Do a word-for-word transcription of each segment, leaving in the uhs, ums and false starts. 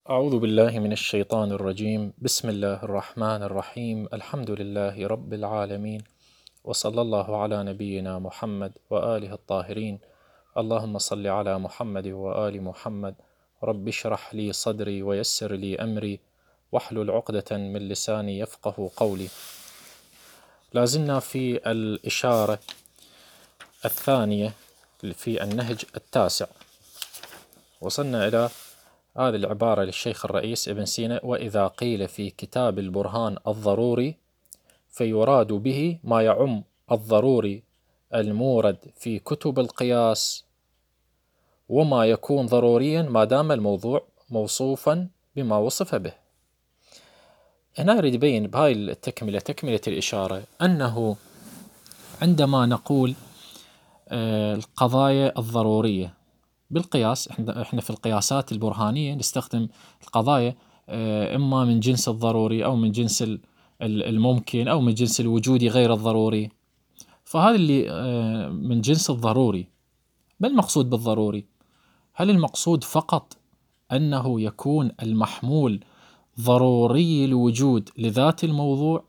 أعوذ بالله من الشيطان الرجيم. بسم الله الرحمن الرحيم. الحمد لله رب العالمين، وصلى الله على نبينا محمد وآله الطاهرين. اللهم صل على محمد وآل محمد. رب اشرح لي صدري ويسر لي أمري واحلل عقدة من لساني يفقه قولي. لازلنا في الإشارة الثانية في النهج التاسع. وصلنا إلى هذه العبارة للشيخ الرئيس ابن سينا: وإذا قيل في كتاب البرهان الضروري فيراد به ما يعم الضروري المورد في كتب القياس، وما يكون ضروريا ما دام الموضوع موصوفا بما وصف به. هنا يريد يبين بهاي التكملة تكملة الإشارة أنه عندما نقول القضايا الضرورية بالقياس، احنا في القياسات البرهانية نستخدم القضايا اما من جنس الضروري او من جنس الممكن او من جنس الوجودي غير الضروري. فهذا اللي من جنس الضروري. ما المقصود بالضروري؟ هل المقصود فقط انه يكون المحمول ضروري الوجود لذات الموضوع،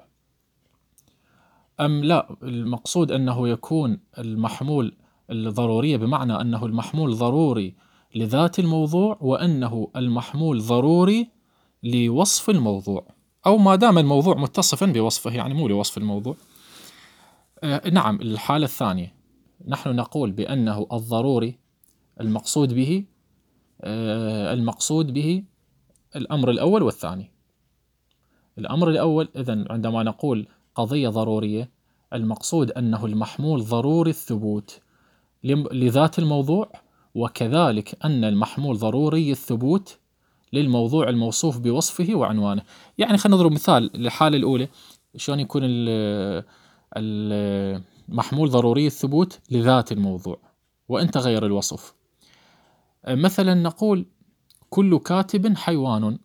ام لا المقصود انه يكون المحمول الضرورية بمعنى أنه المحمول ضروري لذات الموضوع، وأنه المحمول ضروري لوصف الموضوع، أو ما دام الموضوع متصفا بوصفه، يعني مو لوصف الموضوع. آه نعم، الحالة الثانية نحن نقول بأنه الضروري المقصود به آه المقصود به الأمر الأول والثاني. الأمر الأول إذن عندما نقول قضية ضرورية المقصود أنه المحمول ضروري الثبوت لذات الموضوع، وكذلك أن المحمول ضروري الثبوت للموضوع الموصوف بوصفه وعنوانه. يعني خلينا نضرب مثال للحالة الأولى، شلون يكون المحمول ضروري الثبوت لذات الموضوع وإن تغير الوصف. مثلا نقول كل كاتب حيوان،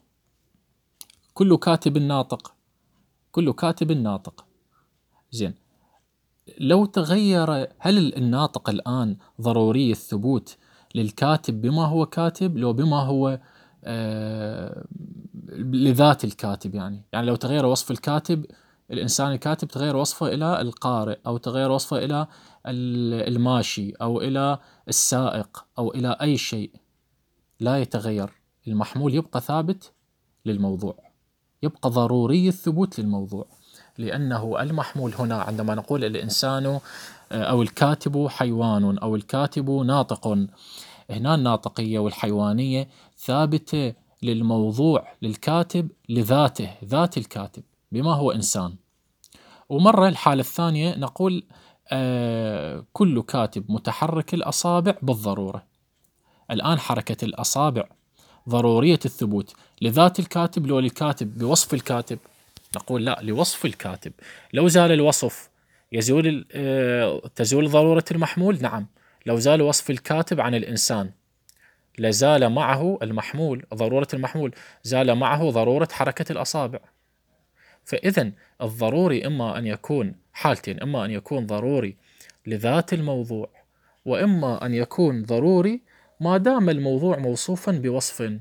كل كاتب ناطق، كل كاتب ناطق. زين، لو تغير، هل الناطق الآن ضروري الثبوت للكاتب بما هو كاتب لو بما هو آه لذات الكاتب؟ يعني يعني لو تغير وصف الكاتب، الإنسان الكاتب تغير وصفه إلى القارئ، أو تغير وصفه إلى الماشي، أو إلى السائق، أو إلى أي شيء، لا يتغير، المحمول يبقى ثابت للموضوع، يبقى ضروري الثبوت للموضوع، لأنه المحمول هنا عندما نقول الإنسان أو الكاتب حيوان أو الكاتب ناطق، هنا الناطقية والحيوانية ثابتة للموضوع للكاتب لذاته، ذات الكاتب بما هو إنسان. ومرة الحالة الثانية نقول آه كل كاتب متحرك الأصابع بالضرورة. الآن حركة الأصابع ضرورية الثبوت لذات الكاتب لو للكاتب بوصف الكاتب؟ نقول لا، لوصف الكاتب. لو زال الوصف يزول تزول ضرورة المحمول؟ نعم. لو زال وصف الكاتب عن الإنسان لزال معه المحمول، ضرورة المحمول زال معه ضرورة حركة الأصابع. فإذن الضروري إما أن يكون حالتين، إما أن يكون ضروري لذات الموضوع، وإما أن يكون ضروري ما دام الموضوع موصوفا بوصف.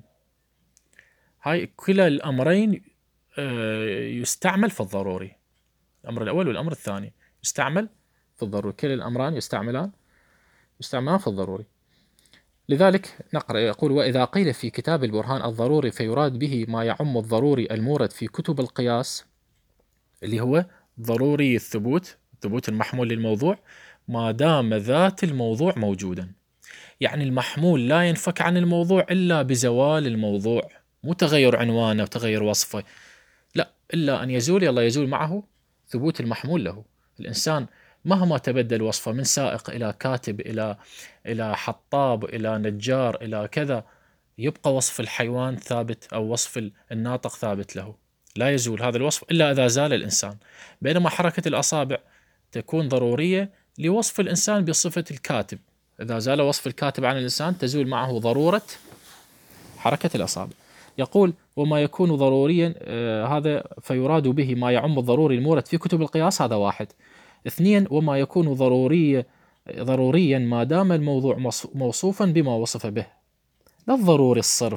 هاي كلا الأمرين يستعمل في الضروري، الأمر الأول والأمر الثاني يستعمل في الضروري، كلا الأمران يستعملان يستعملان في الضروري. لذلك نقرأ يقول: وإذا قيل في كتاب البرهان الضروري فيراد به ما يعم الضروري المورد في كتب القياس، اللي هو ضروري الثبوت، ثبوت المحمول للموضوع ما دام ذات الموضوع موجودا. يعني المحمول لا ينفك عن الموضوع إلا بزوال الموضوع، مو تغير عنوانه وتغير وصفه، لا، إلا أن يزول، يلا يزول معه ثبوت المحمول له. الإنسان مهما تبدل وصفه من سائق إلى كاتب إلى إلى حطاب إلى نجار إلى كذا، يبقى وصف الحيوان ثابت أو وصف الناطق ثابت له، لا يزول هذا الوصف إلا إذا زال الإنسان. بينما حركة الأصابع تكون ضرورية لوصف الإنسان بصفة الكاتب، إذا زال وصف الكاتب عن الإنسان تزول معه ضرورة حركة الأصابع. يقول: وما يكون ضروريا آه هذا فيراد به ما يعم الضروري المورد في كتب القياس، هذا واحد. اثنين: وما يكون ضروري ضروريا ما دام الموضوع موصوفا بما وصف به، لا الضروري الصرف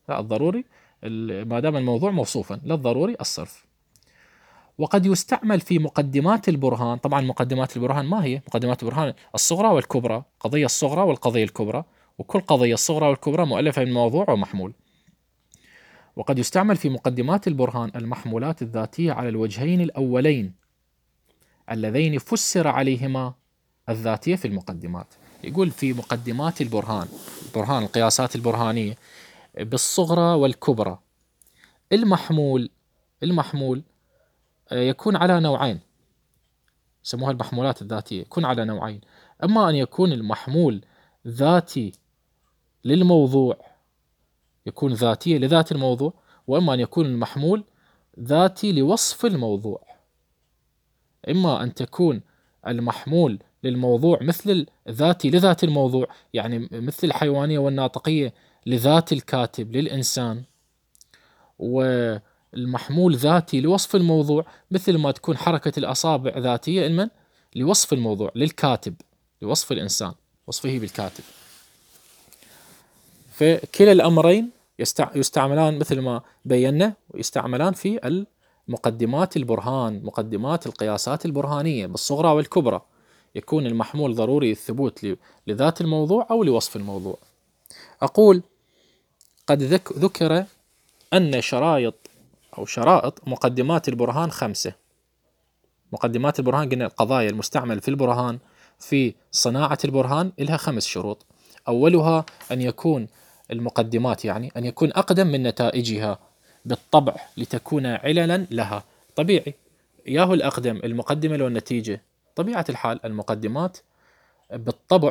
لا، الضروري ما دام الموضوع موصوفا، لا الضروري الصرف. وقد يستعمل في مقدمات البرهان. طبعا مقدمات البرهان ما هي؟ مقدمات البرهان الصغرى والكبرى، قضية الصغرى والقضية الكبرى، وكل قضية الصغرى والكبرى مؤلفة من موضوع ومحمول. وقد يستعمل في مقدمات البرهان المحمولات الذاتية على الوجهين الأولين اللذين فسر عليهما الذاتية في المقدمات. يقول في مقدمات البرهان، برهان القياسات البرهانية بالصغرى والكبرى، المحمول المحمول يكون على نوعين، يسموها المحمولات الذاتية، يكون على نوعين: أما أن يكون المحمول ذاتي للموضوع، يكون ذاتية لذات الموضوع، وإما أن يكون المحمول ذاتي لوصف الموضوع. إما أن تكون المحمول للموضوع مثل الذاتي لذات الموضوع، يعني مثل الحيوانية والناطقية لذات الكاتب للإنسان، والمحمول ذاتي لوصف الموضوع مثل ما تكون حركة الأصابع ذاتية لمن؟ لوصف الموضوع، للكاتب، لوصف الإنسان، وصفه بالكاتب. فكلا الأمرين يستعملان مثل ما بينا، ويستعملان في المقدمات البرهان، مقدمات القياسات البرهانية بالصغرى والكبرى. يكون المحمول ضروري الثبوت لذات الموضوع أو لوصف الموضوع. أقول قد ذكر أن شرائط أو شرائط مقدمات البرهان خمسة. مقدمات البرهان قلنا القضايا المستعمل في البرهان في صناعة البرهان لها خمس شروط. أولها أن يكون المقدمات يعني أن يكون أقدم من نتائجها بالطبع لتكون عللا لها. طبيعي، ياهو الأقدم المقدمة لو النتيجة، طبيعة الحال المقدمات بالطبع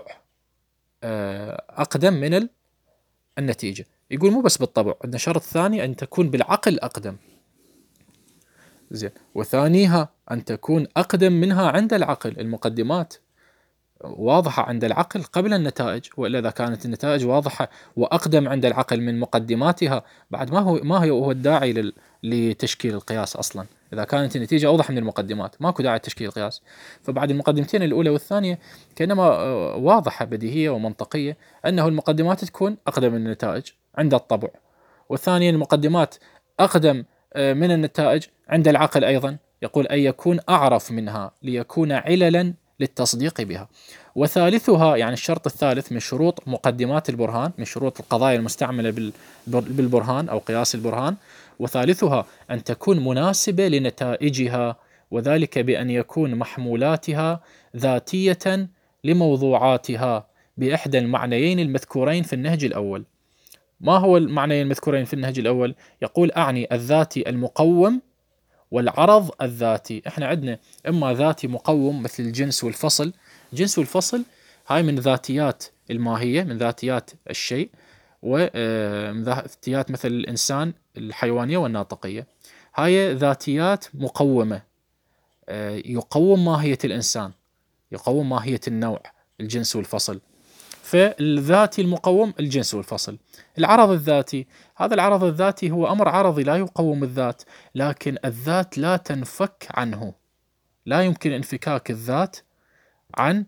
أقدم من النتيجة. يقول مو بس بالطبع، عندنا شرط ثاني أن تكون بالعقل أقدم، زين، وثانيها أن تكون أقدم منها عند العقل. المقدمات واضحة عند العقل قبل النتائج، وإلا إذا كانت النتائج واضحة وأقدم عند العقل من مقدماتها، بعد ما هو ما هو الداعي لتشكيل القياس أصلا. إذا كانت النتيجة أوضح من المقدمات ماكو داعي لتشكيل القياس. فبعد المقدمتين الأولى والثانية كأنما واضحة بديهية ومنطقية أنه المقدمات تكون أقدم من النتائج عند الطبع، والثانية المقدمات أقدم من النتائج عند العقل أيضا. يقول أن يكون أعرف منها ليكون عللا للتصديق بها. وثالثها يعني الشرط الثالث من شروط مقدمات البرهان، من شروط القضايا المستعملة بالبرهان أو قياس البرهان، وثالثها أن تكون مناسبة لنتائجها، وذلك بأن يكون محمولاتها ذاتية لموضوعاتها بإحدى المعنيين المذكورين في النهج الأول. ما هو المعنيين المذكورين في النهج الأول؟ يقول أعني الذاتي المقوم والعرض الذاتي. احنا عندنا اما ذاتي مقوم مثل الجنس والفصل. جنس والفصل هاي من ذاتيات الماهية، من ذاتيات الشيء، ومن ذاتيات مثل الإنسان الحيوانية والناطقية. هاي ذاتيات مقومة، يقوم ماهية الإنسان، يقوم ماهية النوع، الجنس والفصل. فالذاتي المقوم الجنس والفصل. العرض الذاتي، هذا العرض الذاتي هو أمر عرضي لا يقوم الذات، لكن الذات لا تنفك عنه، لا يمكن انفكاك الذات عن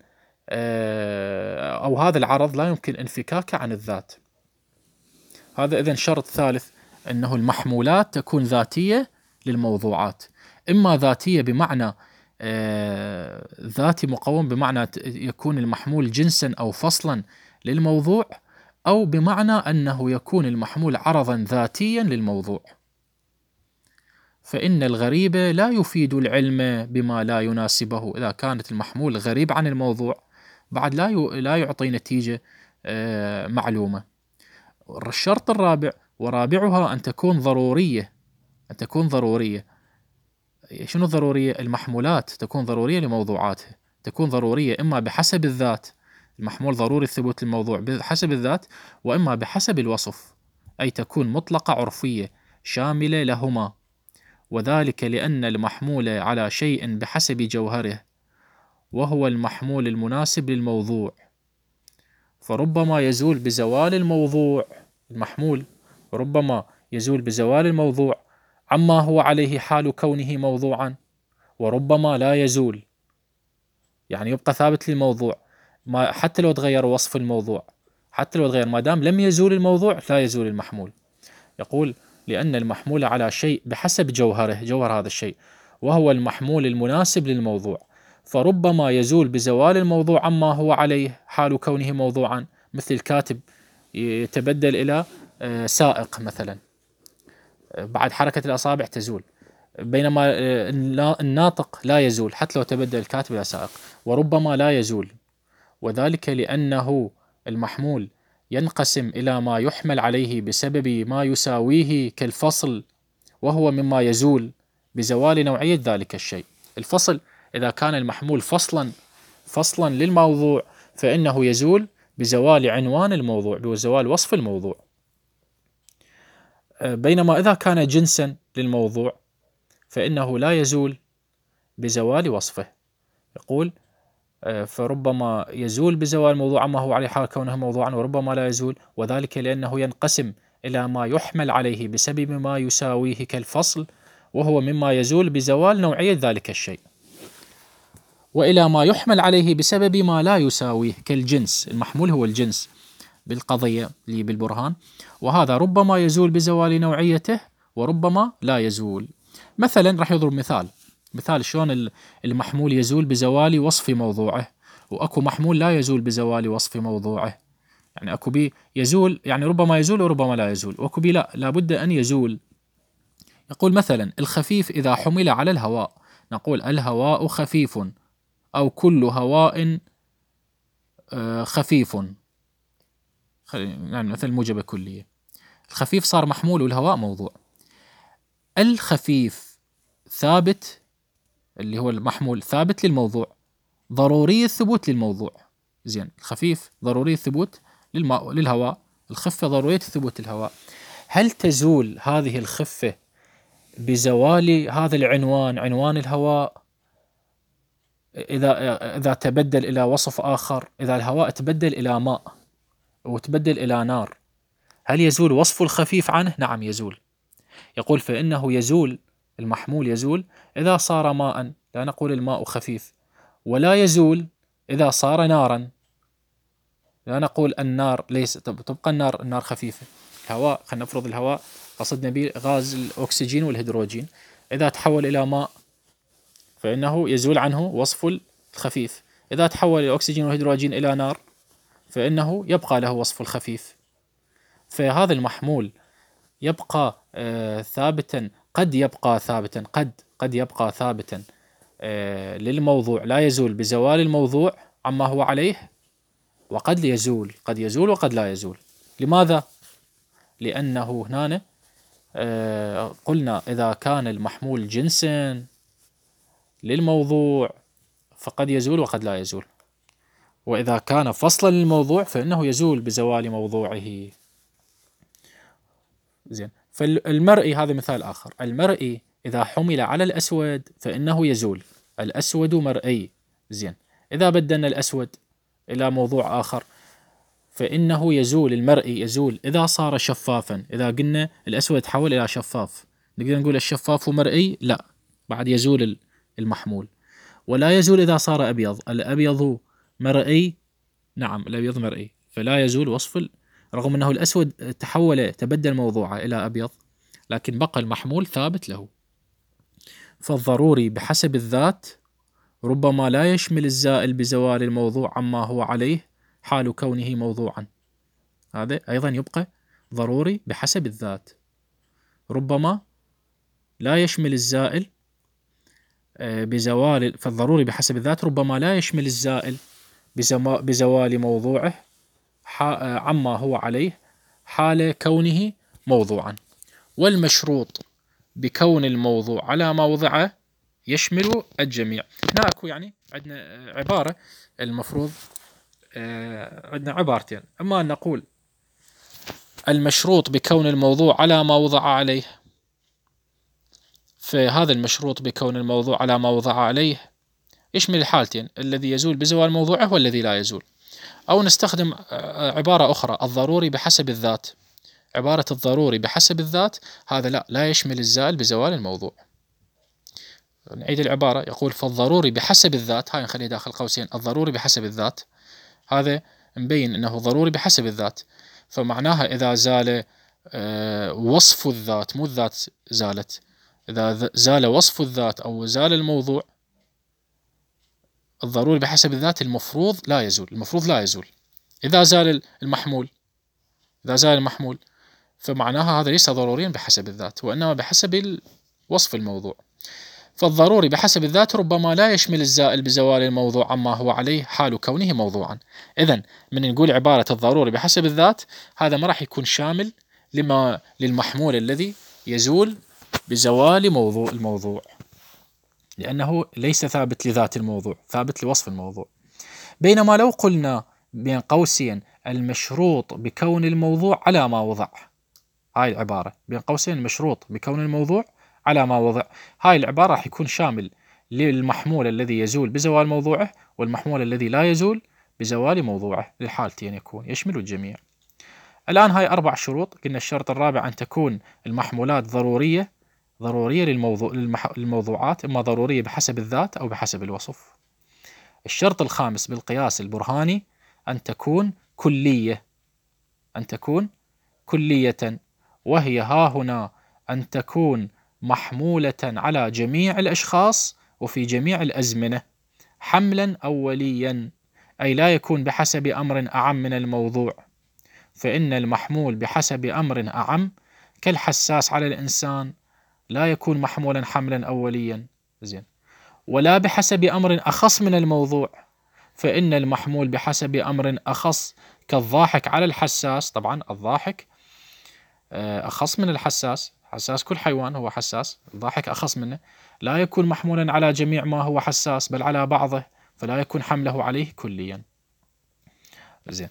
أو هذا العرض لا يمكن انفكاكه عن الذات. هذا إذن شرط ثالث، أنه المحمولات تكون ذاتية للموضوعات، إما ذاتية بمعنى ذاتي مقوم بمعنى يكون المحمول جنسا أو فصلا للموضوع، أو بمعنى أنه يكون المحمول عرضا ذاتيا للموضوع. فإن الغريب لا يفيد العلم بما لا يناسبه. إذا كانت المحمول غريب عن الموضوع بعد لا لا يعطي نتيجة معلومة. الشرط الرابع، ورابعها أن تكون ضرورية. أن تكون ضرورية. شنو ضرورية؟ المحمولات تكون ضرورية لموضوعاتها، تكون ضرورية إما بحسب الذات، المحمول ضروري الثبوت للموضوع بحسب الذات، وإما بحسب الوصف، أي تكون مطلقة عرفية شاملة لهما، وذلك لأن المحمول على شيء بحسب جوهره وهو المحمول المناسب للموضوع، فربما يزول بزوال الموضوع. المحمول ربما يزول بزوال الموضوع عما هو عليه حال كونه موضوعا، وربما لا يزول، يعني يبقى ثابت للموضوع ما حتى لو تغير وصف الموضوع، حتى لو تغير ما دام لم يزول الموضوع لا يزول المحمول. يقول لأن المحمول على شيء بحسب جوهره، جوهر هذا الشيء، وهو المحمول المناسب للموضوع، فربما يزول بزوال الموضوع عما هو عليه حال كونه موضوعا، مثل الكاتب يتبدل إلى سائق مثلا، بعد حركة الأصابع تزول، بينما الناطق لا يزول حتى لو تبدل الكاتب إلى سائق، وربما لا يزول، وذلك لأنه المحمول ينقسم إلى ما يحمل عليه بسبب ما يساويه كالفصل، وهو مما يزول بزوال نوعية ذلك الشيء. الفصل إذا كان المحمول فصلا فصلا للموضوع فإنه يزول بزوال عنوان الموضوع، بزوال وصف الموضوع. بينما إذا كان جنسا للموضوع فإنه لا يزول بزوال وصفه. يقول فربما يزول بزوال الموضوع عما هو عليه حال كونه موضوعا، وربما لا يزول، وذلك لأنه ينقسم إلى ما يحمل عليه بسبب ما يساويه كالفصل، وهو مما يزول بزوال نوعية ذلك الشيء، وإلى ما يحمل عليه بسبب ما لا يساويه كالجنس. المحمول هو الجنس بالقضية اللي بالبرهان، وهذا ربما يزول بزوال نوعيته وربما لا يزول. مثلا راح يضرب مثال مثال شلون المحمول يزول بزوال وصف موضوعه، واكو محمول لا يزول بزوال وصف موضوعه. يعني اكو بي يزول، يعني ربما يزول وربما لا يزول، واكو بي لا لابد ان يزول. يقول مثلا الخفيف اذا حمل على الهواء، نقول الهواء خفيف، او كل هواء خفيف، يعني مثل موجبة كلية. الخفيف صار محمول والهواء موضوع. الخفيف ثابت اللي هو المحمول ثابت للموضوع، ضروري الثبوت للموضوع. زين، الخفيف ضروري الثبوت للماء للهواء، الخفة ضرورية الثبوت للهواء. هل تزول هذه الخفة بزوال هذا العنوان، عنوان الهواء، إذا إذا تبدل إلى وصف آخر؟ إذا الهواء تبدل إلى ماء وتبدل إلى نار، هل يزول وصف الخفيف عنه؟ نعم يزول. يقول فإنه يزول، المحمول يزول إذا صار ماء، لا نقول الماء خفيف، ولا يزول إذا صار نارا، لا نقول النار ليس، تبقى النار النار خفيفة. الهواء، خلينا نفرض الهواء قصدنا به غاز الأكسجين والهيدروجين، إذا تحول إلى ماء فإنه يزول عنه وصف الخفيف، إذا تحول الأكسجين والهيدروجين إلى نار فإنه يبقى له وصف الخفيف. فهذا المحمول يبقى آه ثابتا، قد يبقى ثابتا قد قد يبقى ثابتا آه للموضوع، لا يزول بزوال الموضوع عما هو عليه، وقد يزول قد يزول وقد لا يزول. لماذا؟ لأنه هنا آه قلنا إذا كان المحمول جنسا للموضوع فقد يزول وقد لا يزول، وإذا كان فصلا للموضوع فإنه يزول بزوال موضوعه. زين، فالمرئي هذا مثال آخر. المرئي إذا حمل على الأسود فإنه يزول، الأسود مرئي. زين، إذا بدلنا الأسود إلى موضوع آخر فإنه يزول، المرئي يزول إذا صار شفافا. إذا قلنا الأسود تحول إلى شفاف، نقدر نقول الشفاف مرئي؟ لا، بعد يزول المحمول. ولا يزول إذا صار أبيض، الأبيض مرئي، نعم الأبيض مرئي، فلا يزول وصف، رغم أنه الأسود تحول تبدل موضوعه إلى أبيض، لكن بقى المحمول ثابت له. فالضروري بحسب الذات ربما لا يشمل الزائل بزوال الموضوع عما هو عليه حال كونه موضوعا. هذا أيضا يبقى ضروري بحسب الذات، ربما لا يشمل الزائل بزوال، فالضروري بحسب الذات ربما لا يشمل الزائل بزوال موضوعه عما هو عليه حال كونه موضوعا. والمشروط بكون الموضوع على ما وضعه يشمل الجميع. هنا اكو يعني عندنا عبارة، المفروض عندنا عبارتين، اما ان نقول المشروط بكون الموضوع على ما وضع عليه، فهذا المشروط بكون الموضوع على ما وضع عليه يشمل الحالتين، الذي يزول بزوال موضوعه والذي لا يزول. أو نستخدم عبارة أخرى، الضروري بحسب الذات. عبارة الضروري بحسب الذات هذا لا لا يشمل الزائل بزوال الموضوع. نعيد العبارة، يقول فالضروري بحسب الذات، هاي نخليه داخل قوسين، الضروري بحسب الذات، هذا مبين أنه ضروري بحسب الذات، فمعناها إذا زال آه وصف الذات، مو الذات زالت. إذا زال وصف الذات أو زال الموضوع، الضروري بحسب الذات المفروض لا يزول، المفروض لا يزول. إذا زال المحمول إذا زال المحمول فمعناها هذا ليس ضروريا بحسب الذات، وإنما بحسب وصف الموضوع. فالضروري بحسب الذات ربما لا يشمل الزائل بزوال الموضوع عما هو عليه حال كونه موضوعا. إذن من نقول عبارة الضروري بحسب الذات، هذا ما راح يكون شامل لما للمحمول الذي يزول بزوال موضوع الموضوع، لأنه ليس ثابت لذات الموضوع، ثابت لوصف الموضوع. بينما لو قلنا بين قوسين المشروط بكون الموضوع على ما وضع، هاي العبارة بين قوسين المشروط بكون الموضوع على ما وضع، هاي العبارة راح يكون شامل للمحمول الذي يزول بزوال موضوعه والمحمول الذي لا يزول بزوال موضوعه، للحالتين يكون يشمل الجميع. الآن هاي أربع شروط. قلنا الشرط الرابع أن تكون المحمولات ضرورية ضرورية للموضوع للموضوعات، إما ضرورية بحسب الذات أو بحسب الوصف. الشرط الخامس بالقياس البرهاني أن تكون كلية أن تكون كلية وهي ها هنا أن تكون محمولة على جميع الأشخاص وفي جميع الأزمنة حملا أوليا، أي لا يكون بحسب أمر أعم من الموضوع، فإن المحمول بحسب أمر أعم كالحساس على الإنسان لا يكون محمولا حملا أوليا، زين، ولا بحسب أمر أخص من الموضوع، فإن المحمول بحسب أمر أخص كالضاحك على الحساس، طبعا الضاحك أخص من الحساس، حساس كل حيوان هو حساس، الضاحك أخص منه، لا يكون محمولا على جميع ما هو حساس بل على بعضه، فلا يكون حمله عليه كليا، زين،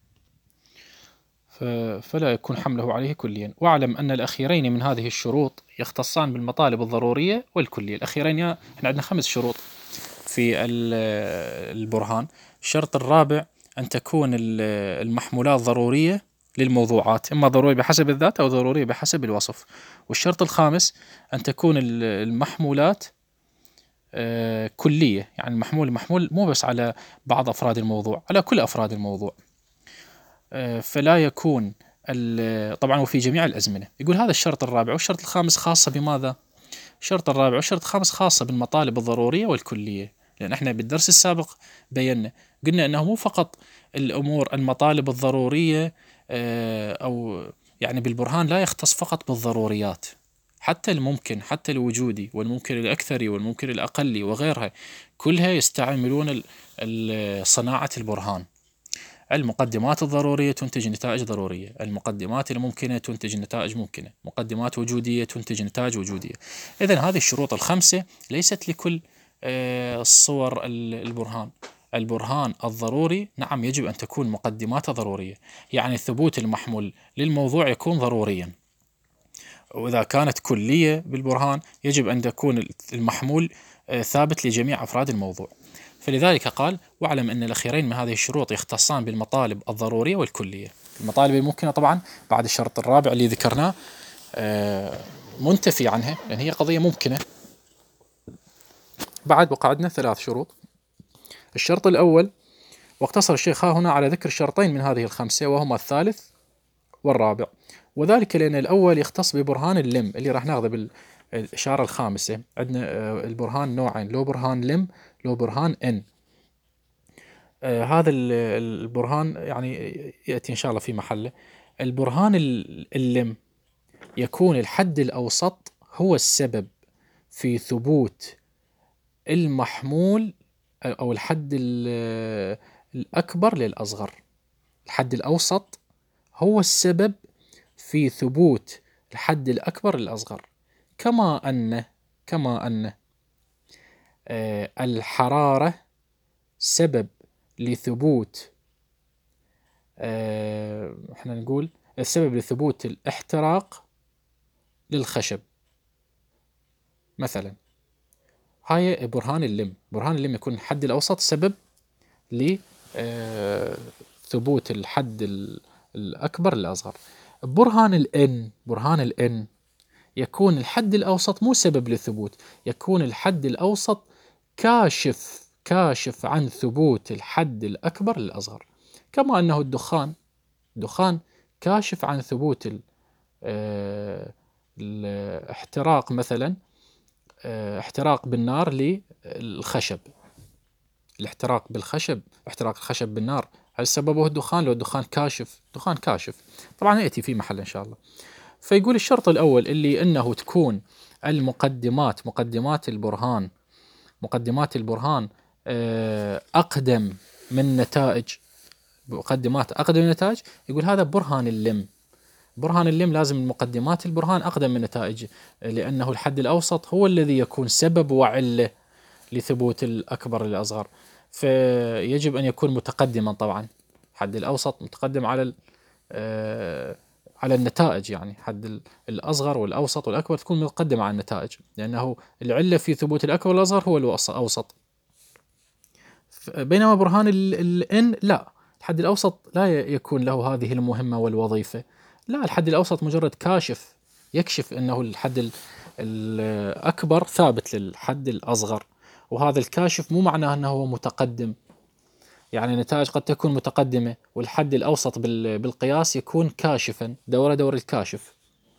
فلا يكون حمله عليه كليا. واعلم أن الأخيرين من هذه الشروط يختصان بالمطالب الضرورية والكلية. الأخيرين احنا عندنا خمس شروط في البرهان. الشرط الرابع أن تكون المحمولات ضرورية للموضوعات، إما ضروري بحسب الذات أو ضروري بحسب الوصف. والشرط الخامس أن تكون المحمولات كلية، يعني المحمول محمول مو بس على بعض أفراد الموضوع، على كل أفراد الموضوع، فلا يكون طبعا وفي جميع الأزمنة. يقول هذا الشرط الرابع. والشرط الخامس خاصة بماذا؟ الشرط الرابع والشرط الخامس خاصة بالمطالب الضرورية والكلية، لأن احنا بالدرس السابق بينا قلنا أنه مو فقط الأمور المطالب الضرورية أو يعني بالبرهان لا يختص فقط بالضروريات، حتى الممكن، حتى الوجودي والممكن الأكثري والممكن الأقلي وغيرها كلها يستعملون صناعة البرهان. المقدمات الضرورية تنتج نتائج ضرورية، المقدمات الممكنة تنتج نتائج ممكنة، مقدمات وجودية تنتج نتائج وجودية. إذن هذه الشروط الخمسة ليست لكل صور البرهان. البرهان الضروري نعم يجب أن تكون مقدماته ضرورية، يعني ثبوت المحمول للموضوع يكون ضروريا. وإذا كانت كلية بالبرهان يجب أن تكون المحمول ثابت لجميع أفراد الموضوع. فلذلك قال: واعلم أن الأخيرين من هذه الشروط يختصان بالمطالب الضرورية والكلية. المطالب الممكنة طبعا بعد الشرط الرابع اللي ذكرناه منتفي عنها لأن هي قضية ممكنة. بعد وقعدنا ثلاث شروط. الشرط الأول، واقتصر الشيخ ها هنا على ذكر شرطين من هذه الخمسة وهما الثالث والرابع، وذلك لأن الأول يختص ببرهان اللم اللي راح ناخذه بالإشارة الخامسة. عندنا البرهان نوعين، لو برهان لم لو برهان إن. آه هذا البرهان يعني يأتي إن شاء الله في محله. البرهان اللم يكون الحد الأوسط هو السبب في ثبوت المحمول أو الحد الأكبر للأصغر. الحد الأوسط هو السبب في ثبوت الحد الأكبر للأصغر، كما أن كما أن آه الحرارة سبب لثبوت آه احنا نقول السبب لثبوت الاحتراق للخشب مثلا. هاي برهان اللم. برهان اللم يكون الحد الأوسط سبب لثبوت الحد الأكبر للأصغر. برهان الإن برهان الإن يكون الحد الأوسط مو سبب للثبوت، يكون الحد الأوسط كاشف كاشف عن ثبوت الحد الأكبر للأصغر، كما أنه الدخان الدخان كاشف عن ثبوت الاحتراق مثلا، احتراق بالنار للخشب، الاحتراق بالخشب، احتراق الخشب بالنار، هل سببه الدخان؟ لو الدخان كاشف، دخان كاشف طبعا يأتي في محل إن شاء الله. فيقول الشرط الأول اللي أنه تكون المقدمات، مقدمات البرهان، مقدمات البرهان أقدم من نتائج، مقدمات أقدم من نتائج، يقول هذا برهان اللم. برهان اللم لازم المقدمات البرهان أقدم من نتائج، لأنه الحد الأوسط هو الذي يكون سبب وعلة لثبوت الأكبر للأصغر، فيجب أن يكون متقدما طبعا، حد الأوسط متقدم على على النتائج، يعني حد الأصغر والأوسط والأكبر تكون متقدمة على النتائج، لأنه العلة في ثبوت الأكبر والأصغر هو الأوسط. بينما برهان الإن لا، الحد الأوسط لا يكون له هذه المهمة والوظيفة، لا، الحد الأوسط مجرد كاشف يكشف أنه الحد الأكبر ثابت للحد الأصغر، وهذا الكاشف مو معناه أنه هو متقدم، يعني النتائج قد تكون متقدمة والحد الأوسط بالقياس يكون كاشفا، دور دور الكاشف.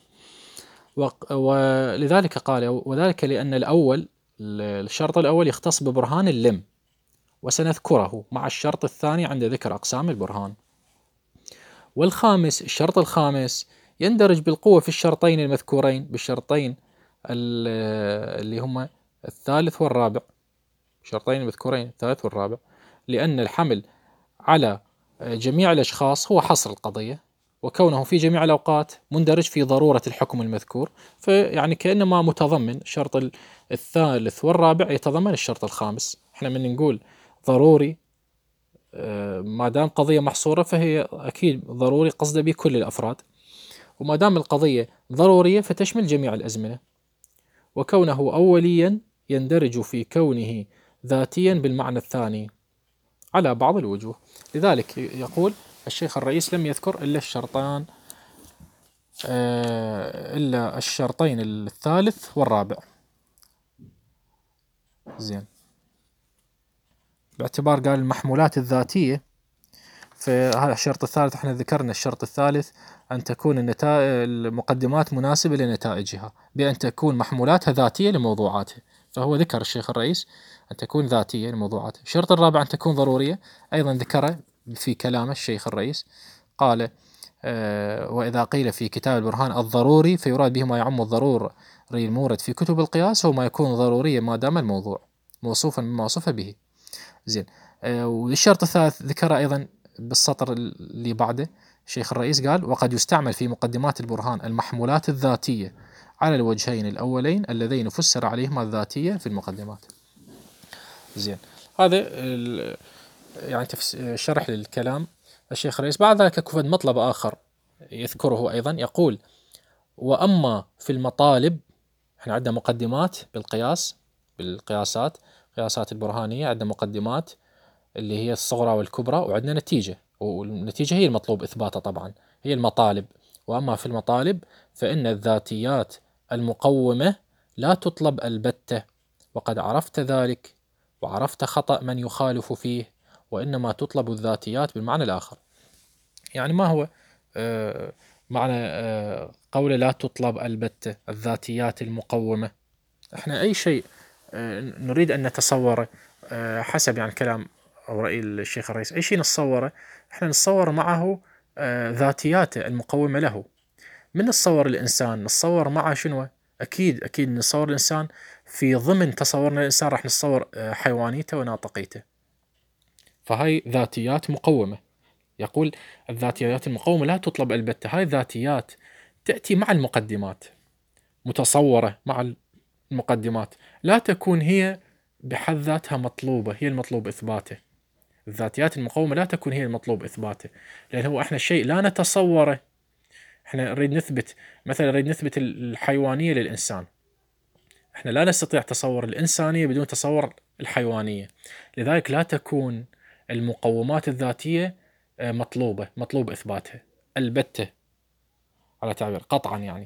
ولذلك قال وذلك لأن الأول، الشرط الأول يختص ببرهان اللم، وسنذكره مع الشرط الثاني عند ذكر أقسام البرهان. والخامس، الشرط الخامس يندرج بالقوة في الشرطين المذكورين، بالشرطين اللي هما الثالث والرابع، شرطين المذكورين الثالث والرابع، لأن الحمل على جميع الأشخاص هو حصر القضية، وكونه في جميع الأوقات مندرج في ضرورة الحكم المذكور، فيعني كأنما متضمن الشرط الثالث والرابع يتضمن الشرط الخامس. احنا من نقول ضروري ما دام قضية محصورة فهي أكيد ضروري قصد به كل الأفراد، وما دام القضية ضرورية فتشمل جميع الأزمنة، وكونه أوليا يندرج في كونه ذاتيا بالمعنى الثاني على بعض الوجوه. لذلك يقول الشيخ الرئيس لم يذكر إلا الشرطان إلا الشرطين الثالث والرابع. زين، باعتبار قال المحمولات الذاتية، فهذا الشرط الثالث احنا ذكرنا الشرط الثالث أن تكون النتائج المقدمات مناسبة لنتائجها بأن تكون محمولاتها ذاتية لموضوعاتها، فهو ذكر الشيخ الرئيس أن تكون ذاتية لموضوعاتها. الشرط الرابع أن تكون ضرورية، أيضا ذكره في كلامه الشيخ الرئيس، قال آه وإذا قيل في كتاب البرهان الضروري فيراد به ما يعم الضروري المورد في كتب القياس، هو ما يكون ضروريا ما دام الموضوع موصوفا بما وصف به. زين، آه والشرط الثالث ذكر أيضا بالسطر اللي بعده الشيخ الرئيس قال وقد يستعمل في مقدمات البرهان المحمولات الذاتية على الوجهين الأولين اللذين فسر عليهما الذاتية في المقدمات. زين، هذا يعني شرح للكلام الشيخ الرئيس. بعد ذلك كفد مطلب آخر يذكره أيضا، يقول وأما في المطالب، احنا عندنا مقدمات بالقياس، بالقياسات، قياسات البرهانية عندنا مقدمات اللي هي الصغرى والكبرى، وعندنا نتيجة، والنتيجة هي المطلوب إثباتها طبعا، هي المطالب. وأما في المطالب فإن الذاتيات المقومة لا تطلب البتة، وقد عرفت ذلك وعرفت خطأ من يخالف فيه، وإنما تطلب الذاتيات بالمعنى الآخر. يعني ما هو آه معنى آه قول لا تطلب البتة الذاتيات المقومة؟ احنا أي شيء آه نريد أن نتصوره آه حسب يعني كلام أو رأي الشيخ الرئيس، أي شيء نتصوره احنا نتصور معه آه ذاتياته المقومة له. من نتصور الإنسان نتصور معه شنو؟ أكيد أكيد نتصور الإنسان في ضمن تصورنا الإنسان راح نتصور آه حيوانيته وناطقيته، فهاي ذاتيات مقومة. يقول الذاتيات المقومة لا تطلب البتة، هاي ذاتيات تأتي مع المقدمات، متصورة مع المقدمات، لا تكون هي بحد ذاتها مطلوبة، هي المطلوب إثباته. الذاتيات المقومة لا تكون هي المطلوب إثباته، لأن هو إحنا الشيء لا نتصوره، إحنا نريد نثبت مثلا نريد نثبت الحيوانية للإنسان، إحنا لا نستطيع تصور الإنسانية بدون تصور الحيوانية، لذلك لا تكون المقومات الذاتية مطلوبة مطلوب إثباتها البتة على تعبير قطعا. يعني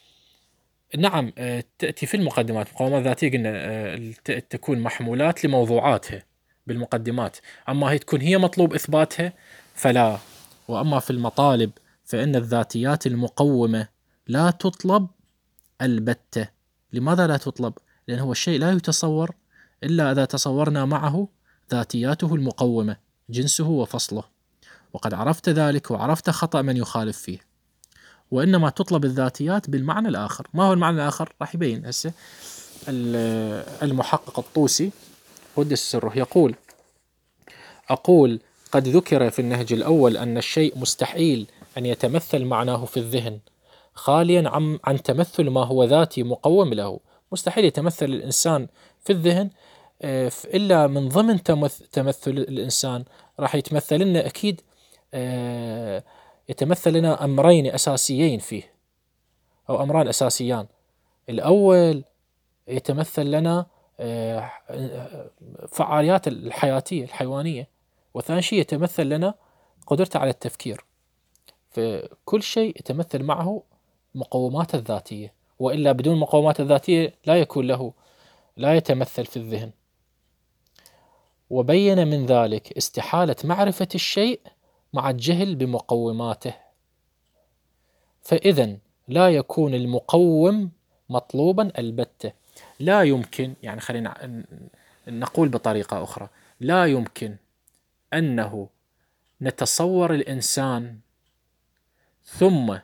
نعم تأتي في المقدمات مقومات ذاتية قلنا تكون محمولات لموضوعاتها بالمقدمات، أما هي تكون هي مطلوب إثباتها فلا. وأما في المطالب فإن الذاتيات المقومة لا تطلب البتة. لماذا لا تطلب؟ لأن هو الشيء لا يتصور إلا إذا تصورنا معه ذاتياته المقومة، جنسه وفصله، وقد عرفت ذلك وعرفت خطأ من يخالف فيه. وإنما تطلب الذاتيات بالمعنى الآخر. ما هو المعنى الآخر؟ راح يبين هسه المحقق الطوسي قدس سره يقول: أقول قد ذكر في النهج الأول أن الشيء مستحيل أن يتمثل معناه في الذهن خاليا عن, عن تمثل ما هو ذاتي مقوم له. مستحيل يتمثل الإنسان في الذهن إلا من ضمن تمثل الإنسان راح يتمثل لنا أكيد، يتمثل لنا أمرين أساسيين فيه أو أمران أساسيان. الأول يتمثل لنا فعاليات الحياتية الحيوانية، وثاني شيء يتمثل لنا قدرته على التفكير. فكل شيء يتمثل معه مقومات الذاتية، وإلا بدون مقومات الذاتية لا يكون له، لا يتمثل في الذهن. وبين من ذلك استحالة معرفة الشيء مع الجهل بمقوماته، فإذن لا يكون المقوم مطلوبا البتة. لا يمكن، يعني خلينا نقول بطريقة أخرى، لا يمكن أنه نتصور الإنسان ثم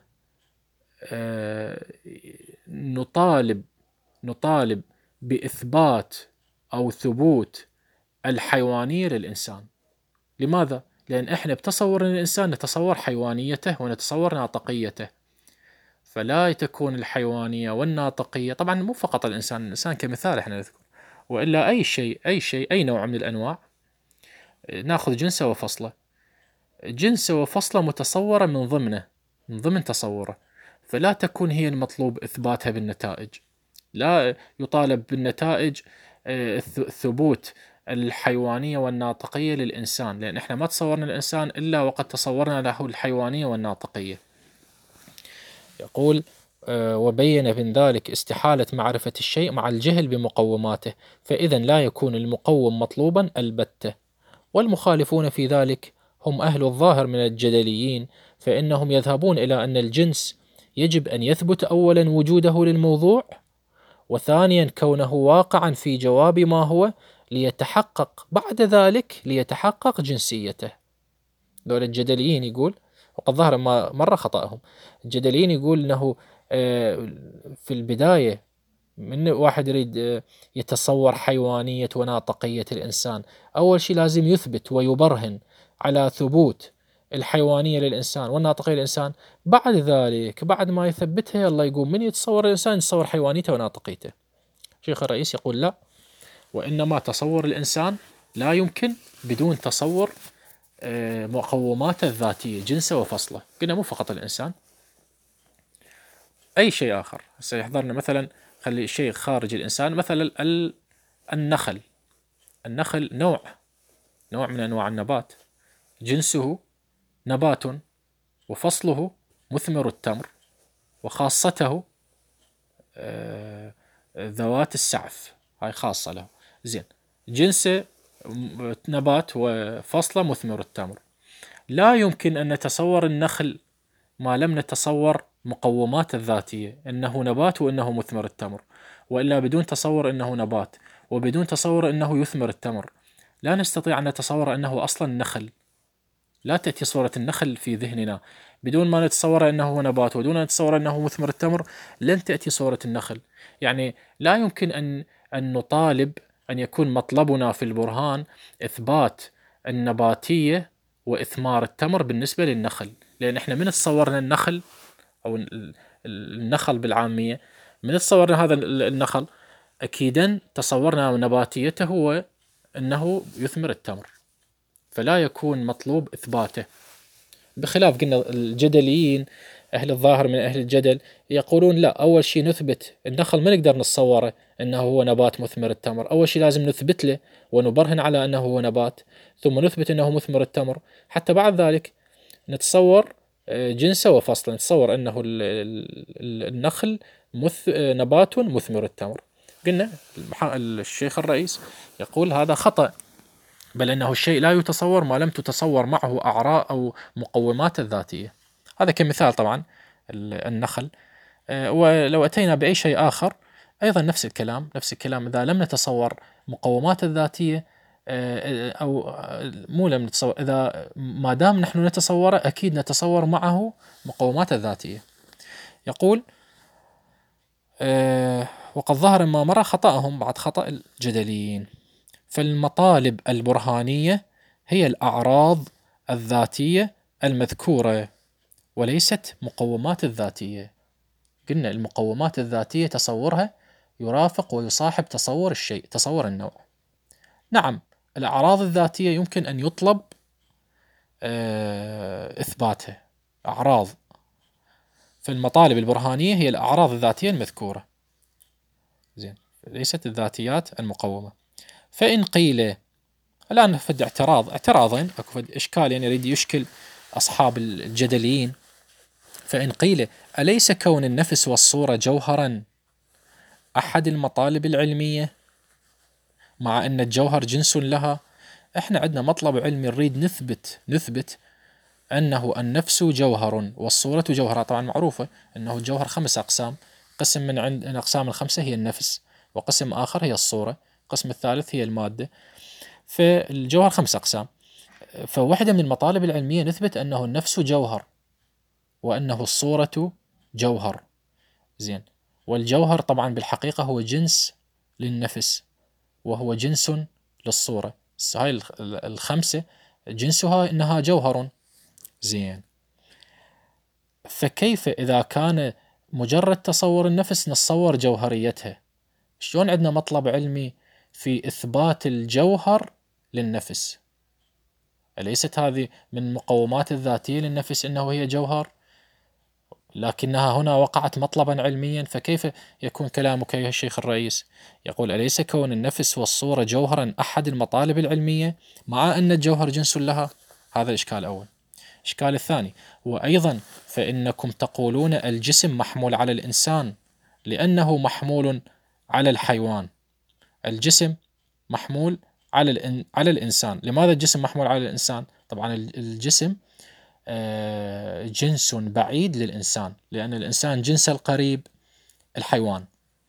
نطالب نطالب بإثبات أو ثبوت الحيوانية للإنسان. لماذا؟ لأن إحنا بتصور الإنسان نتصور حيوانيته ونتصور ناطقيته، فلا تكون الحيوانية والناطقية، طبعا مو فقط الإنسان، الإنسان كمثال إحنا نذكر، وإلا أي شيء أي شيء أي نوع من الأنواع. نأخذ جنسه وفصله، جنسه وفصله متصورة من ضمنه، من ضمن تصوره، فلا تكون هي المطلوب إثباتها بالنتائج. لا يطالب بالنتائج ثبوت الحيوانية والناطقية للإنسان، لأن إحنا ما تصورنا الإنسان إلا وقد تصورنا له الحيوانية والناطقية. يقول: وبين من ذلك استحالة معرفة الشيء مع الجهل بمقوماته، فإذا لا يكون المقوم مطلوبا البتة. والمخالفون في ذلك هم أهل الظاهر من الجدليين، فإنهم يذهبون إلى أن الجنس يجب أن يثبت أولا وجوده للموضوع، وثانيا كونه واقعا في جواب ما هو، ليتحقق بعد ذلك ليتحقق جنسيته. دول الجدليين يقول، وقد ظهر ما مرة خطأهم، الجدليين يقول أنه في البداية من واحد يريد يتصور حيوانية وناطقية الإنسان، أول شيء لازم يثبت ويبرهن على ثبوت الحيوانية للإنسان والناطقية للإنسان. بعد ذلك بعد ما يثبتها الله يقول من يتصور الإنسان يتصور حيوانيته وناطقيته. شيخ الرئيس يقول لا، وإنما تصور الإنسان لا يمكن بدون تصور مقوماته الذاتية، جنسه وفصله. قلنا مو فقط الإنسان، أي شيء آخر. سيحضرنا مثلا خلي شيء خارج الإنسان، مثلا النخل. النخل نوع نوع من أنواع النبات، جنسه نبات، وفصله مثمر التمر، وخاصته ذوات السعف، هاي خاصة له. زين، جنسه نبات وفصله مثمر التمر. لا يمكن أن نتصور النخل ما لم نتصور مقومات الذاتية، أنه نبات وأنه مثمر التمر، وإلا بدون تصور أنه نبات وبدون تصور أنه يثمر التمر لا نستطيع أن نتصور أنه أصلا نخل. لا تأتي صورة النخل في ذهننا بدون ما نتصور أنه نبات ودون أن نتصور أنه مثمر التمر، لن تأتي صورة النخل. يعني لا يمكن أن أن نطالب أن يكون مطلبنا في البرهان إثبات النباتية وإثمار التمر بالنسبة للنخل، لأن إحنا من تصورنا النخل أو النخل بالعامية، من تصورنا هذا النخل أكيدا تصورنا نباتيته هو أنه يثمر التمر، فلا يكون مطلوب إثباته. بخلاف قلنا الجدليين أهل الظاهر من أهل الجدل يقولون لا، أول شيء نثبت النخل ما نقدر نتصوره أنه هو نبات مثمر التمر، أول شيء لازم نثبت له ونبرهن على أنه هو نبات، ثم نثبت أنه مثمر التمر، حتى بعد ذلك نتصور جنسه وفصله، نتصور أنه النخل مث... نبات مثمر التمر. قلنا الشيخ الرئيس يقول هذا خطأ، بل أنه الشيء لا يتصور ما لم تتصور معه أعراء أو مقومات الذاتية. هذا كمثال طبعا النخل. ولو أتينا بأي شيء آخر أيضا نفس الكلام نفس الكلام إذا لم نتصور مقومات الذاتية أو مو لم نتصور، إذا ما دام نحن نتصوره أكيد نتصور معه مقومات الذاتية. يقول وقد ظهر ما مر خطأهم بعد خطأ الجدليين، فالمطالب البرهانية هي الأعراض الذاتية المذكورة وليست مقومات الذاتية. قلنا المقومات الذاتية تصورها يرافق ويصاحب تصور الشيء، تصور النوع. نعم الأعراض الذاتية يمكن أن يطلب إثباتها أعراض، فالمطالب البرهانية هي الأعراض الذاتية المذكورة زين ليست الذاتيات المقومة. فإن قيل الآن فد اعتراض اعتراضين أكو فد إشكال يعني يريد يشكل أصحاب الجدليين. فإن قيل أليس كون النفس والصورة جوهرا أحد المطالب العلمية مع أن الجوهر جنس لها؟ إحنا عندنا مطلب علمي نريد نثبت نثبت أنه النفس جوهر والصورة جوهر. طبعا معروفة أنه الجوهر خمس أقسام، قسم من عند الأقسام الخمسة هي النفس، وقسم آخر هي الصورة، القسم الثالث هي المادة. فالجوهر خمس أقسام، فواحدة من المطالب العلمية نثبت أنه النفس جوهر وأنه الصورة جوهر زين. والجوهر طبعا بالحقيقة هو جنس للنفس وهو جنس للصورة، هاي الخمسة جنسها إنها جوهر زين. فكيف إذا كان مجرد تصور النفس نتصور جوهريتها؟ شلون عندنا مطلب علمي في إثبات الجوهر للنفس؟ أليست هذه من مقومات الذاتية للنفس أنه هي جوهر؟ لكنها هنا وقعت مطلبا علميا، فكيف يكون كلامك يا شيخ الرئيس؟ يقول أليس كون النفس والصورة جوهرا أحد المطالب العلمية مع أن الجوهر جنس لها؟ هذا الإشكال الأول. الإشكال الثاني، وأيضا فإنكم تقولون الجسم محمول على الإنسان لأنه محمول على الحيوان. الجسم محمول على الإن... على الإنسان. لماذا الجسم محمول على الإنسان؟ طبعا الجسم آه جنس بعيد للإنسان، لأن الإنسان جنس القريب الحيوان.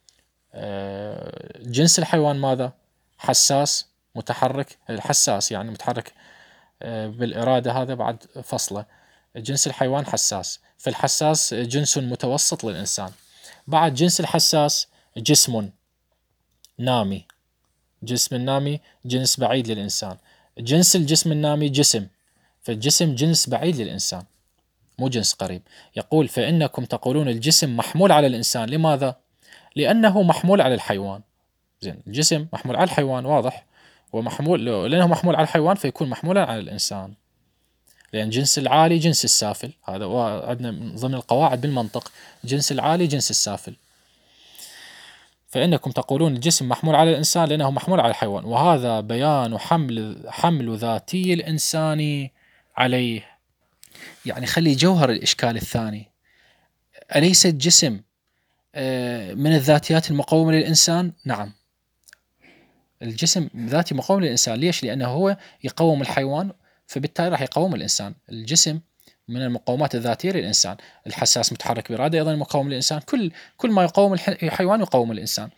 آه جنس الحيوان ماذا؟ حساس متحرك، الحساس يعني متحرك آه بالإرادة، هذا بعد فصله. جنس الحيوان حساس، فالحساس جنس متوسط للإنسان. بعد جنس الحساس جسم نامي، جسم النامي جنس بعيد للإنسان. جنس الجسم النامي جسم، فالجسم جنس بعيد للإنسان مو جنس قريب. يقول فإنكم تقولون الجسم محمول على الإنسان. لماذا؟ لأنه محمول على الحيوان. زين الجسم محمول على الحيوان واضح، ومحمول لأنه محمول على الحيوان فيكون محمولا على الإنسان، لأن جنس العالي جنس السافل. هذا عندنا من ضمن القواعد بالمنطق، جنس العالي جنس السافل. فإنكم تقولون الجسم محمول على الإنسان لأنه محمول على الحيوان، وهذا بيان حمل حمل ذاتي الإنسان عليه. يعني خلي جوهر الإشكال الثاني، أليس الجسم من الذاتيات المقومة للإنسان؟ نعم الجسم ذاتي مقوم للإنسان. ليش؟ لأنه هو يقوم الحيوان، فبالتالي راح يقوم الإنسان. الجسم من المقومات الذاتية للإنسان. الحساس متحرك بإرادة أيضا مقوم للإنسان، كل كل ما يقوم الحيوان يقوم الإنسان.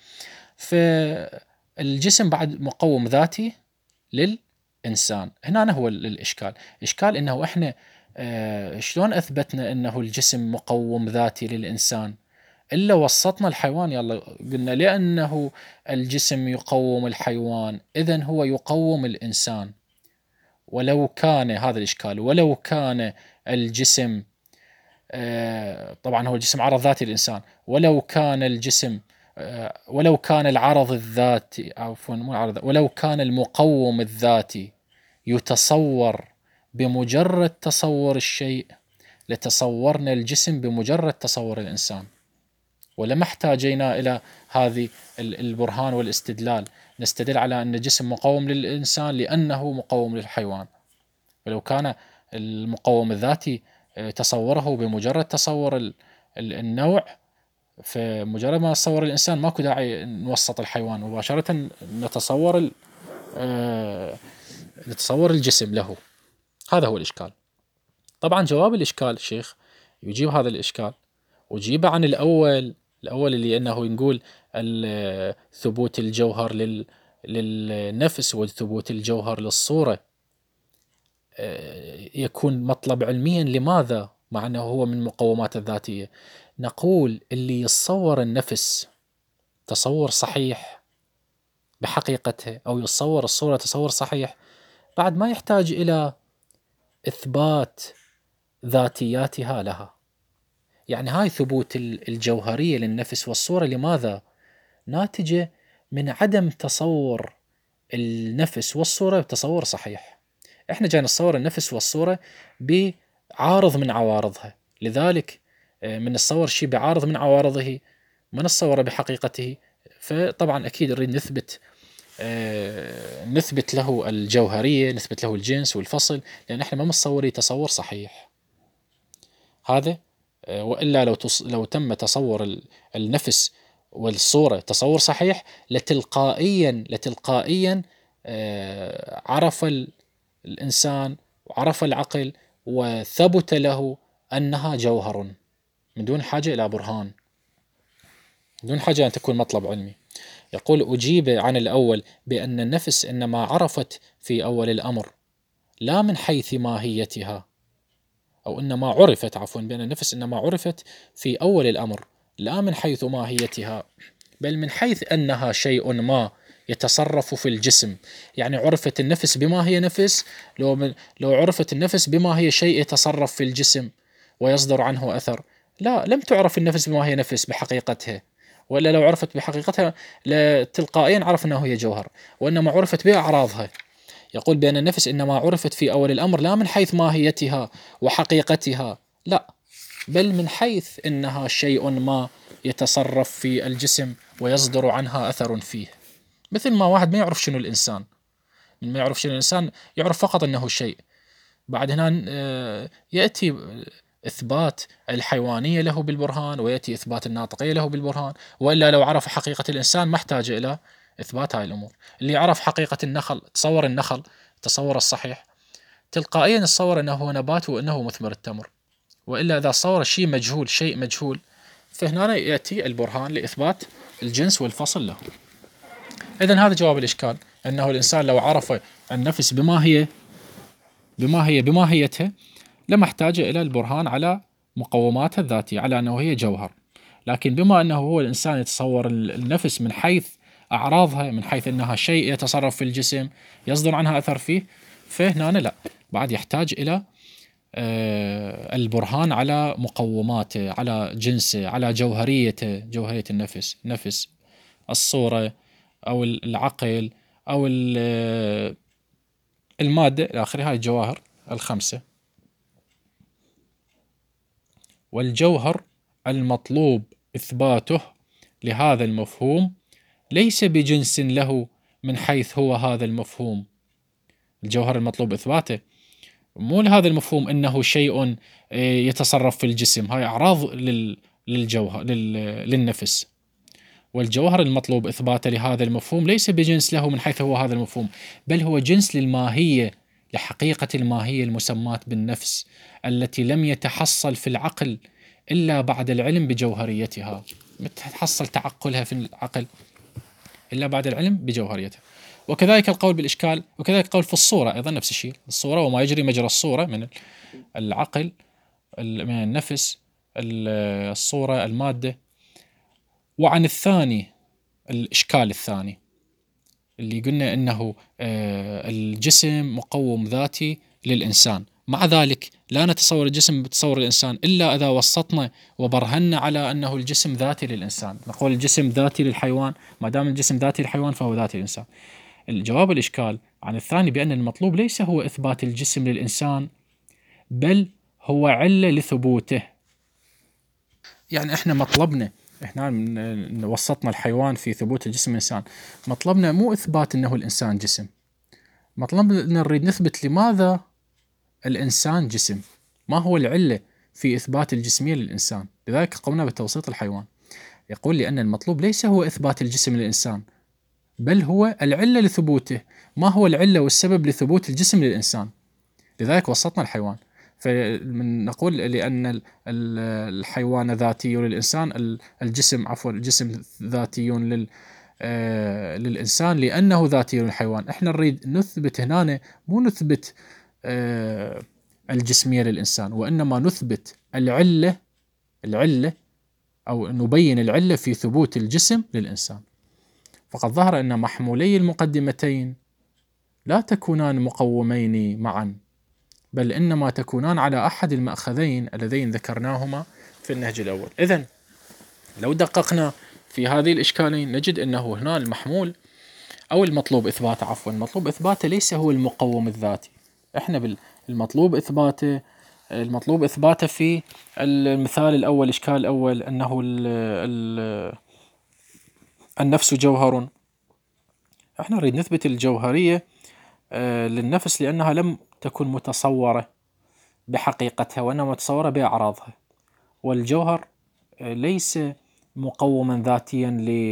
فالجسم بعد مقوم ذاتي للإنسان. هنا هو الإشكال. إشكال إنه إحنا آه شلون أثبتنا إنه الجسم مقوم ذاتي للإنسان إلا وسطنا الحيوان؟ يلا قلنا لأنه الجسم يقوم الحيوان إذن هو يقوم الإنسان. ولو كان هذا الإشكال، ولو كان الجسم آه طبعا هو الجسم عرض ذاتي للإنسان، ولو كان الجسم آه ولو كان العرض الذاتي عفوا مو العرض، ولو كان المقوم الذاتي يتصور بمجرد تصور الشيء لتصورنا الجسم بمجرد تصور الإنسان، ولما احتاجينا إلى هذه البرهان والاستدلال. نستدل على أن الجسم مقوم للإنسان لأنه مقوم للحيوان. ولو كان المقوم الذاتي تصوره بمجرد تصور النوع، فمجرد ما نتصور الإنسان ماكو داعي نوسط الحيوان، مباشرة نتصور نتصور الجسم له. هذا هو الإشكال. طبعا جواب الإشكال الشيخ يجيب هذا الإشكال أجيب عن الأول الأول اللي أنه نقول ثبوت الجوهر لل للنفس وثبوت الجوهر للصورة يكون مطلب علميا. لماذا؟ مع أنه هو من مقومات الذاتية. نقول اللي يتصور النفس تصور صحيح بحقيقتها، أو يتصور الصورة تصور صحيح، بعد ما يحتاج إلى إثبات ذاتياتها لها. يعني هاي ثبوت الجوهرية للنفس والصورة لماذا؟ ناتجة من عدم تصور النفس والصورة بتصور صحيح. احنا جاي نتصور النفس والصورة بعارض من عوارضها، لذلك من نتصور شيء بعارض من عوارضه ما نتصوره بحقيقته. فطبعا أكيد نريد نثبت آه نثبت له الجوهرية، نثبت له الجنس والفصل، لأن احنا ما متصوري تصور صحيح هذا. آه وإلا لو, تص... لو تم تصور النفس والصورة تصور صحيح لتلقائيا لتلقائيا آه عرف الإنسان وعرف العقل وثبت له أنها جوهر من دون حاجة إلى برهان، من دون حاجة أن تكون مطلب علمي. يقول أجيب عن الأول بأن النفس إنما عرفت في أول الأمر لا من حيث ماهيتها، أو إنما عرفت عفوا بأن النفس إنما عرفت في أول الأمر لا من حيث ماهيتها، بل من حيث أنها شيء ما يتصرف في الجسم. يعني عرفت النفس بما هي نفس لو, من لو عرفت النفس بما هي شيء يتصرف في الجسم ويصدر عنه أثر. لا، لم تعرف النفس بما هي نفس بحقيقتها، وإلا لو عرفت بحقيقتها تلقائيا عرف أنه هي جوهر، وإنما عرفت بأعراضها. يقول بأن النفس إنما عرفت في أول الأمر لا من حيث ماهيتها وحقيقتها، لا، بل من حيث إنها شيء ما يتصرف في الجسم ويصدر عنها أثر فيه. مثل ما واحد ما يعرف شنو الإنسان، من ما يعرف شنو الإنسان يعرف فقط أنه شيء. بعد هنا يأتي إثبات الحيوانية له بالبرهان، ويأتي إثبات الناطقية له بالبرهان، وإلا لو عرف حقيقة الإنسان ما احتاج إلى إثبات هاي الأمور. اللي يعرف حقيقة النخل، تصور النخل تصور الصحيح، تلقائيا تصور أنه هو نبات وأنه مثمر التمر. وإلا إذا صور شيء مجهول شيء مجهول فهنا يأتي البرهان لإثبات الجنس والفصل له. إذن هذا جواب الإشكال، أنه الإنسان لو عرف النفس بما هي بما هي بماهيتها لما احتاج إلى البرهان على مقوماتها الذاتية، على أنه هي جوهر. لكن بما أنه هو الإنسان يتصور النفس من حيث أعراضها، من حيث أنها شيء يتصرف في الجسم يصدر عنها أثر فيه، فهنا لا، بعد يحتاج إلى آه البرهان على مقوماته، على جنسه، على جوهريته، جوهرية النفس، نفس الصورة أو العقل أو المادة إلى آخره. هاي الجواهر الخمسة. والجوهر المطلوب إثباته لهذا المفهوم ليس بجنس له من حيث هو هذا المفهوم. الجوهر المطلوب إثباته مو لهذا المفهوم أنه شيء يتصرف في الجسم، هاي أعراض للجوهر للنفس. والجوهر المطلوب إثباته لهذا المفهوم ليس بجنس له من حيث هو هذا المفهوم، بل هو جنس للماهية، لحقيقة الماهية المسماة بالنفس، التي لم يتحصل في العقل إلا بعد العلم بجوهريتها. تحصل تعقلها في العقل إلا بعد العلم بجوهريتها. وكذلك القول بالإشكال، وكذلك القول في الصورة أيضا نفس الشيء. الصورة وما يجري مجرى الصورة من العقل، من النفس، الصورة، المادة. وعن الثاني، الإشكال الثاني اللي قلنا أنه الجسم مقوم ذاتي للإنسان، مع ذلك لا نتصور الجسم بتصور الإنسان إلا إذا وسطنا وبرهنا على أنه الجسم ذاتي للإنسان. نقول الجسم ذاتي للحيوان، ما دام الجسم ذاتي للحيوان فهو ذاتي للإنسان. الجواب الإشكال عن الثاني بأن المطلوب ليس هو إثبات الجسم للإنسان، بل هو علة لثبوته. يعني إحنا مطلبنا، إحنا من وسطنا الحيوان في ثبوت الجسم الإنسان، مطلبنا مو إثبات أنه الإنسان جسم، مطلبنا أن نريد نثبت لماذا الإنسان جسم، ما هو العلة في إثبات الجسمية للإنسان. لذلك قمنا بتوسيط الحيوان. يقول لأن المطلوب ليس هو إثبات الجسم للإنسان، بل هو العلة لثبوته. ما هو العلة والسبب لثبوت الجسم للإنسان؟ لذلك وسطنا الحيوان. فمن نقول لأن الحيوان ذاتي للإنسان، الجسم عفوا الجسم ذاتي لل آه للإنسان لأنه ذاتي للحيوان. احنا نريد نثبت هنا، مو نثبت آه الجسمية للإنسان، وإنما نثبت العلة العلة أو نبين العلة في ثبوت الجسم للإنسان. فقد ظهر أن محمولي المقدمتين لا تكونان مقومين معا، بل إنما تكونان على أحد المأخذين اللذين ذكرناهما في النهج الأول. إذن لو دققنا في هذه الإشكالين نجد أنه هنا المحمول أو المطلوب إثباته عفوا المطلوب إثباته ليس هو المقوم الذاتي. إحنا بالمطلوب إثباته المطلوب إثباته في المثال الأول، الإشكال الأول، أنه ال ال النفس جوهر. إحنا نريد نثبت الجوهرية للنفس لأنها لم تكن متصورة بحقيقتها، وإنما متصورة بأعراضها، والجوهر ليس مقوما ذاتيا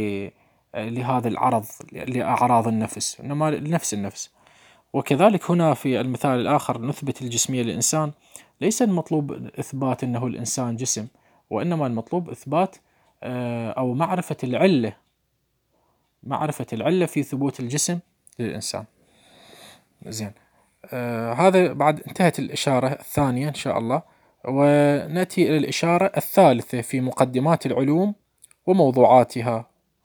لهذا العرض لأعراض النفس، إنما لنفس النفس. وكذلك هنا في المثال الآخر نثبت الجسمية للإنسان، ليس المطلوب إثبات أنه الإنسان جسم، وإنما المطلوب إثبات أو معرفة العلة معرفة العلة في ثبوت الجسم للإنسان. زين، آه هذا بعد انتهت الإشارة الثانية إن شاء الله، ونأتي إلى الإشارة الثالثة في مقدمات العلوم وموضوعاتها.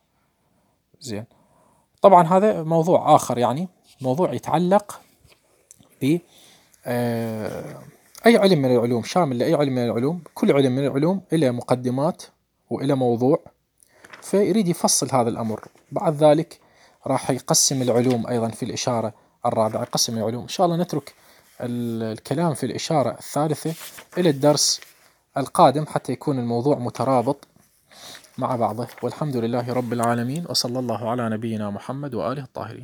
زين، طبعا هذا موضوع آخر، يعني موضوع يتعلق ب آه أي علم من العلوم، شامل لأي علم من العلوم. كل علم من العلوم إلى مقدمات وإلى موضوع، فيريد يفصل هذا الأمر. بعد ذلك راح يقسم العلوم أيضا في الإشارة الرابعة، يقسم العلوم. إن شاء الله نترك الكلام في الإشارة الثالثة إلى الدرس القادم حتى يكون الموضوع مترابط مع بعضه. والحمد لله رب العالمين، وصلى الله على نبينا محمد وآله الطاهرين.